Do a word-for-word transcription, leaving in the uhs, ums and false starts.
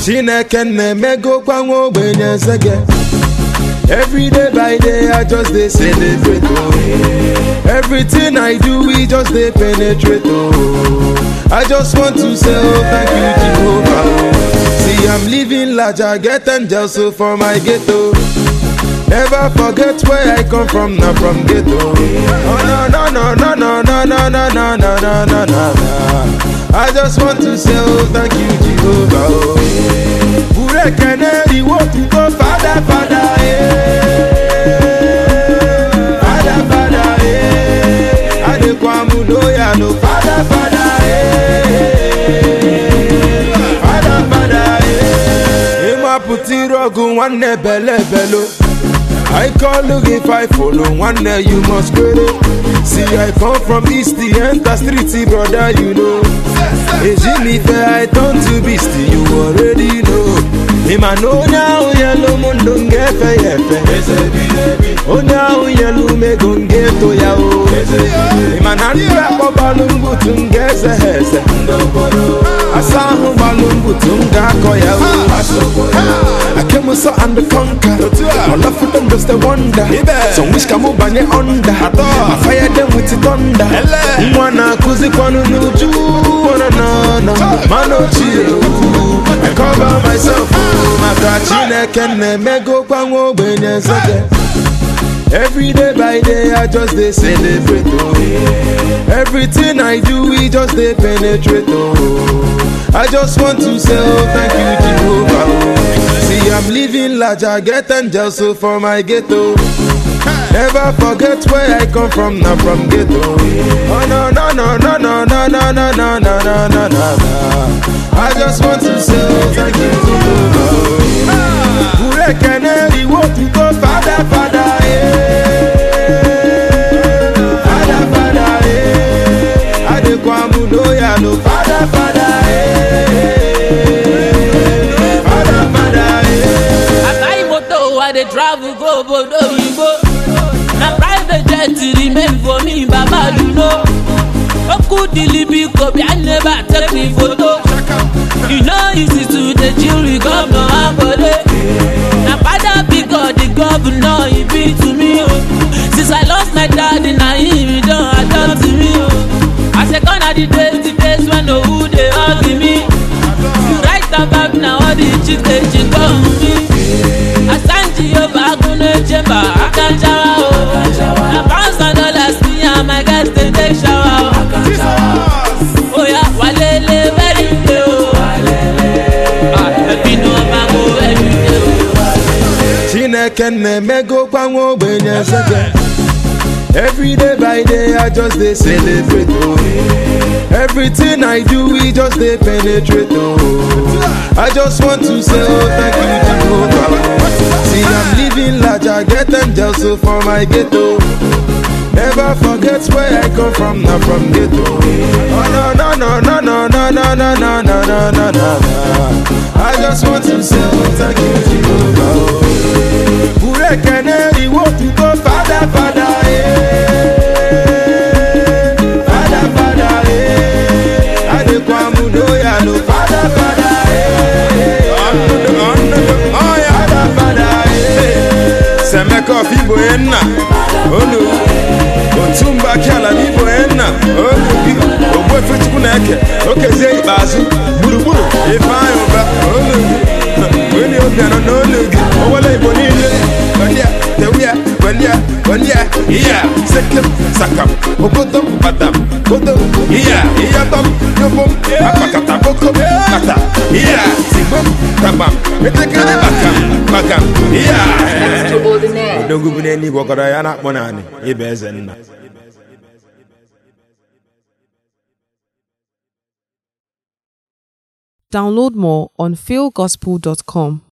Chineke na-emego kwa nwa ogbenye nsege. Every day by day I just dey celebrate oh. Everything I do we just dey penetrate oh. I just want to say oh thank you Jehovah oh. See I'm living large, I get angels so for my ghetto. Never forget where I come from, not from ghetto. Oh no no no no no no no no no no no no. I just want to say oh thank you Jehovah oh. Ure keneri wo to go Father Father eh. Father Father eh. Adekwamu no ya no Father Father eh. Father Father eh. Ema puti rogu wane bele belo. I call look if I follow one day you must credit. See I come from east the enter street brother you know. Is me fair I turn to beast you already know. Him I know now yellow mundo ngefe yefe. Oh now yellow me gon get to ya o. Him I not rap a balloon tungeze heze. Asahu balloon tunga koya o. I came so and the conquer. All of them just a wonder. So wish come up and under. I fire them with the thunder. Mwana kuzi kwanu nuju. Wana na na. Mano chiyo. I cover myself. Maka Chineke na-emego kwa nwa ogbenye nsege. Every day by day I just dey celebrate oh. Everything I do we just dey penetrate oh. I just want to say oh thank you Jehovah oh. See I'm living large, I get angels so for my ghetto. Never forget where I come from, not from ghetto. Oh no no no no no no no no no no no no no. I just want to say oh thank you Jehovah. Ure keneri wo to go Father Father eh. Father Father eh. Adekwamu no ya no Father Father eh. Father Father eh. As I moto I dey travel go bodo yibo. Na private jet remain for me baba you know. Oku dilibi kobi I never take me photo. You know easy to the chill with governor Ambode. Na father because the governor he be to me oh. Since I lost my daddy now he don't adopt me oh. I say gonna the days the days when no who they hug me. You write about now all the chicks they chick on me. I stand Jehovah gonna chamber I can shower oh. Na pounds and dollars me and my guys they take shower oh. Oh yeah walele very good oh. Chineke na-emego kwa nwa ogbenye nsege. Every day by day I just dey celebrate oh. Everything I do we just dey penetrate oh. I just want to say oh thank you Jehovah. See I'm living large, I get angels so for my ghetto. Never forget where I come from, not from ghetto. Oh no no no no no no no no no no no no no. I just want to say oh thank you Jehovah. Ure keneri wo to go Father Father eh. Father Father eh. Adekwamu no ya no Father Father eh. Oh ya Father Father eh. Semeko fibo enna. Olu. Otumba kiala bibo enna. Olu. Ogwe fichku neke. Okeze ibazu. Buru buru. Ifayo ba. Olu. When you get on no look, oh well I believe it. When ya, when ya, when ya, when ya, yeah, second, sakam, okodom, badam, kodom, yeah, yeah, tom, yobom, apakata, boko, kata, yeah, sibom, tabam, metekere bakam, bakam, yeah. Extraordinaire. Don't go in any walk or I am not money, Ibezen. Download more on phil gospel dot com.